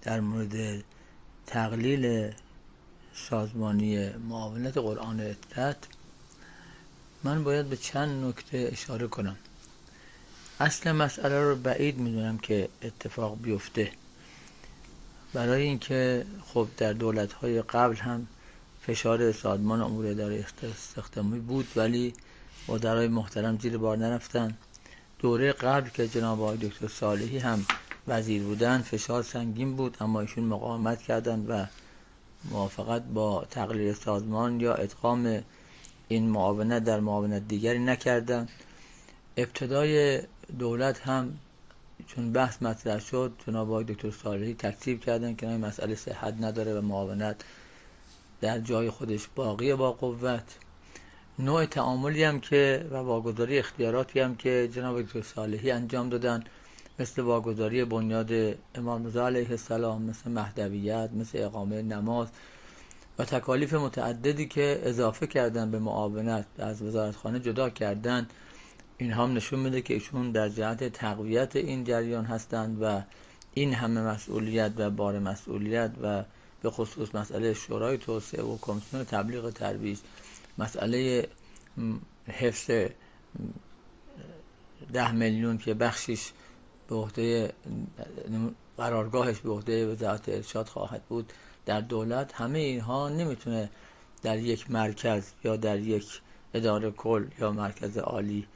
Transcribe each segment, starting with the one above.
در مورد تقلیل سازمانی معاونت قرآن اطلاعات من باید به چند نکته اشاره کنم. اصل مسئله رو بعید میدونم که اتفاق بیفته، برای اینکه خب در دولت‌های قبل هم فشار سازمان امور اداره استخدامی بود ولی وزرای محترم زیر بار نرفتن. دوره قبل که جناب آقای دکتر صالحی هم وزیر بودن فشار سنگین بود اما ایشون مقاومت کردند و موافقت با تقلیل سازمان یا ادغام این معاونت در معاونت دیگری نکردند. ابتدای دولت هم چون بحث مطرح شد جناب آقای دکتر صالحی تکذیب کردند که این مسئله صحت نداره و معاونت در جای خودش باقیه با قوت. نوع تعاملی هم که و واگذاری اختیاراتی هم که جناب دکتر صالحی انجام دادن، مثل واگذاری بنیاد امام رضا علیه السلام، مثل مهدویت، مثل اقامه نماز و تکالیف متعددی که اضافه کردن به معاونت از وزارتخانه جدا کردن، این هم نشون میده که ایشون در جهت تقویت این جریان هستند و این همه مسئولیت و بار مسئولیت و به خصوص مسئله شورای توسعه و کمیسیون تبلیغ ترویج، مسئله حفظ 10 میلیون که بخشش به عهده قرارگاهش به عهده وزارت ارشاد خواهد بود در دولت، همه اینها نمیتونه در یک مرکز یا در یک اداره کل یا مرکز عالی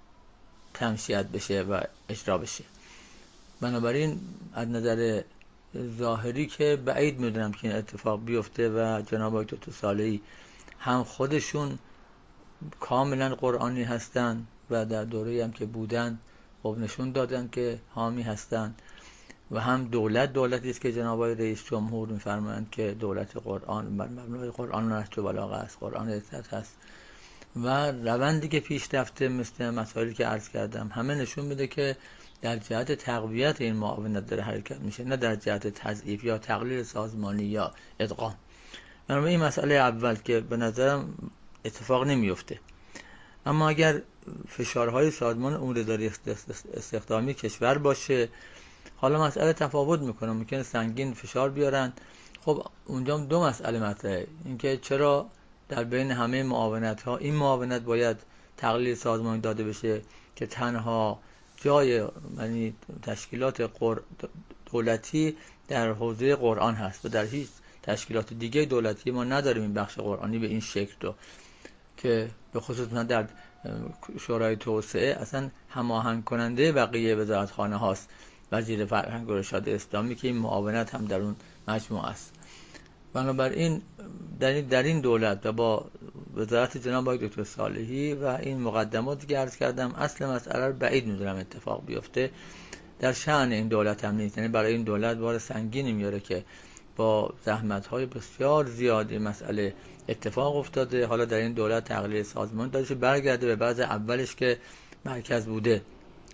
تمشیت بشه و اجرا بشه. بنابراین از نظر ظاهری که بعید میدونم که این اتفاق بیفته و جناب آقای دکتر صالحی هم خودشون کاملا قرآنی هستن و در دوره‌ای هم که بودن خب نشون دادن که حامی هستن و هم دولتی است که جناب آقای رئیس جمهور میفرمایند که دولت قرآن بر مبنای قرآن و نهج البلاغه است، قرآن اطاعت است و روندی که پیش رفته مثل مسائلی که عرض کردم همه نشون میده که در جهت تقویت این معاونت داره حرکت میشه، نه در جهت تضعیف یا تقلیل سازمانی یا ادغام. این مسئله اول که به نظرم اتفاق نمیفته. اما اگر فشارهای سازمان امور اداری استخدامی کشور باشه، حالا مسئله تفاوت میکنه، ممکنه سنگین فشار بیارن. خب اونجا دو مسئله مطرحه، اینکه چرا در بین همه معاونت ها این معاونت باید تقلیل سازمانی داده بشه که تنها جای یعنی تشکیلات دولتی در حوزه قرآن هست و در هیچ تشکیلات دیگه دولتی ما نداریم این بخش قرآنی به این شکل رو، که به خصوص در شورای توسعه اصلا هماهنگ کننده بقیه وزارتخانه هاست وزیر فرهنگ و ارشاد اسلامی که این معاونت هم در اون مجموعه است. بنابراین در این دولت و با وزارت جناب آقای دکتر صالحی و این مقدماتی که عرض کردم اصل مسئله رو بعید می‌دونم اتفاق بیفته. در شأن این دولت هم نیست، یعنی برای این دولت بار سنگینی میاره که با زحمت‌های بسیار زیادی مسئله اتفاق افتاده. حالا در این دولت تقلیل سازمان داده برگرده به بعض اولش که مرکز بوده.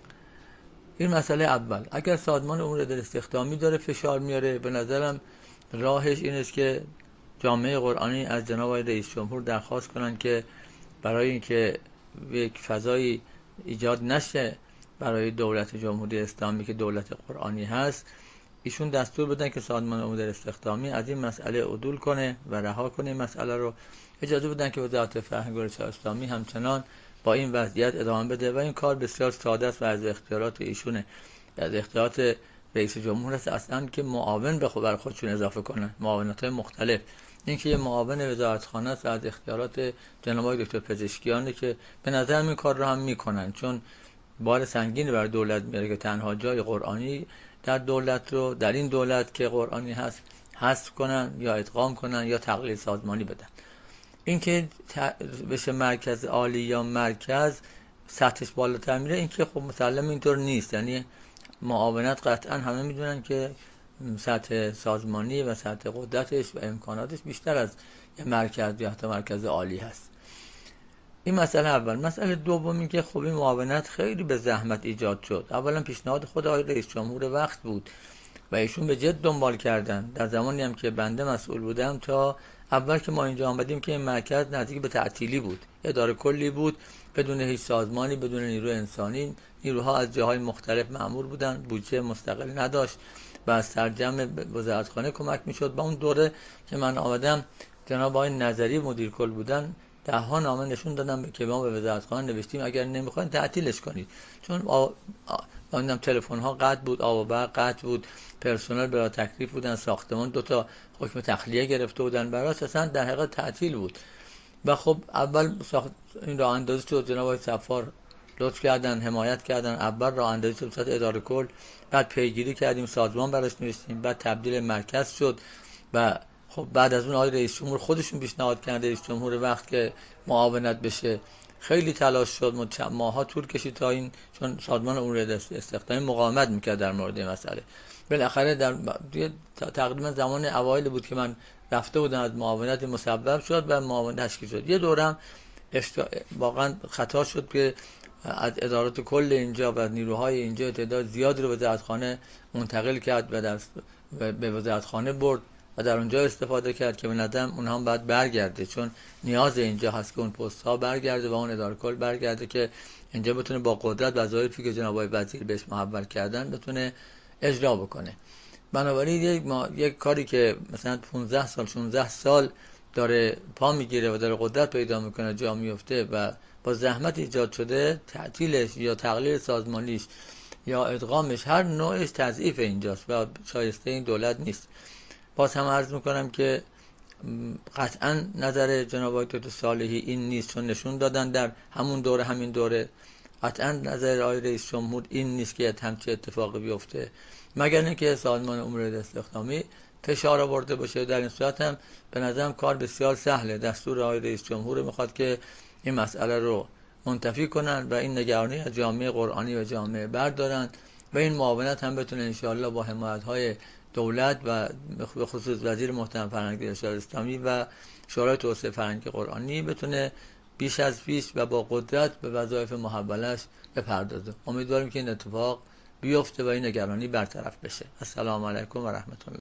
این مسئله اول. اگر سازمان امور اداری استخدامی داره فشار میاره، به نظرم راهش این است که جامعه قرآنی از جناب آقای رئیس جمهور درخواست کنن که برای اینکه یک فضایی ایجاد نشه برای دولت جمهوری اسلامی که دولت قرآنی هست، ایشون دستور بدن که سازمان امور استخدامی از این مسئله عدول کنه و رها کنه این مسئله رو. اجازه بدن که وزارت فرهنگ و ارشاد اسلامی همچنان با این وضعیت ادامه بده و این کار بسیار ساده است و از اختیارات ایشونه، از اختیارات رئیس جمهور است اصلا که معاون به بر خودشون اضافه کنن، معاونت‌های مختلف. این که یه معاون وزارتخانه است از اختیارات جناب آقای دکتر پزشکیانه که به نظر این کار رو هم میکنن، چون بار سنگینی بر دولت میاره که تنها جای قرآنی در دولت رو در این دولت که قرآنی هست حذف کنن یا ادغام کنن یا تقلیل سازمانی بدن. این که بشه مرکز عالی یا مرکز سطحش بالاتر میره، این که خب مسلم اینطور نیست. یعنی معاونت قطعا همه میدونن که سطح سازمانی و سطح قدرتش و امکاناتش بیشتر از یه مرکز یا حتی مرکز عالی هست. این مسئله اول. مسئله دومی که خب این معاونت خیلی به زحمت ایجاد شد. اولا پیشنهاد خود آقای رئیس جمهور وقت بود و ایشون به جد دنبال کردن. در زمانی هم که بنده مسئول بودم تا اول که ما اینجا آمدیم که این مرکز نزدیک به تعطیلی بود، اداره کلی بود بدون هیچ سازمانی، بدون نیروی انسانی. نیروها از جاهای مختلف مأمور بودن، بودجه مستقل نداشت و از سرجم وزارتخانه کمک میشد. با اون دوره که من آمدم جناب آقای نظری مدیر کل بودن، 10 نامه نشون دادم که ما به وزارتخانه نوشتیم اگر نمیخواین تعطیلش کنید، چون تلفن ها قطع بود، آب و برق قطع بود، پرسنل بلا تکلیف بودن، ساختمان 2 حکم تخلیه گرفته بودن، براش اصلا در حقیقت تعطیل بود. و خب اول این راه اندازی شد، جناب آقای صفار لطف کردن حمایت کردن، اول راه اندازی شد به اداره کل، بعد پیگیری کردیم، سازمان براش نوشتیم، بعد تبدیل مرکز شد و خب بعد از اون آقای رئیس جمهور خودشون پیشنهاد کردن، رئیس جمهور وقت که معاونت بشه. خیلی تلاش شد، ماها طول کشید تا این، چون سازمان امور استخدامی مقاومت میکرد در مورد این مسئله. بالاخره در تقریبا زمان اوایل بود که من رفته بودم از معاونت مسبب شد و معاونت تشکیل شد. یه دورم واقعا خطا شد که از ادارات کل اینجا و نیروهای اینجا تعداد زیادی رو به وزارتخانه منتقل کرد و به وزارتخانه برد و در اونجا استفاده کرد که به نظرم اونها هم باید برگرده، چون نیاز اینجا هست که اون پست ها برگرده و اون اداره کل برگرده که اینجا بتونه با قدرت وظایفی که جناب آقای وزیر بهش محول کردن بتونه اجرا بکنه. بنابراین یک کاری که مثلا 15 سال 16 سال داره پا میگیره و داره قدرت پیدا میکنه، جا میفته و با زحمت ایجاد شده، تعطیلش یا تقلیل سازمانیش یا ادغامش هر نوعش تضعیف اینجاست و شایسته این دولت نیست. باز هم عرض میکنم که قطعا نظر جناب آقای دکتر صالحی این نیست، چون نشون دادن در همین دوره قطعا نظر آقای رئیس جمهور این نیست که همچین اتفاقی بیفته، مگر اینکه سازمان امور استخدامی فشار آورده باشه. در این صورت هم به نظرم کار بسیار سهله، دستور آقای رئیس جمهور میخواد که این مسئله رو منتفی کنن و این نگرانی از جامعه قرآنی و جامعه بردارن و این معاونت هم بتونه انشاءالله با حمایت‌های دولت و به خصوص وزیر محترم فرهنگ ارشاد اسلامی و شورای توسعه فرهنگ قرآنی بتونه بیش از پیش و با قدرت به وظایف محولش بپردازه. امیدواریم که این اتفاق بیفته و این نگرانی برطرف بشه. السلام علیکم و رحمت الله.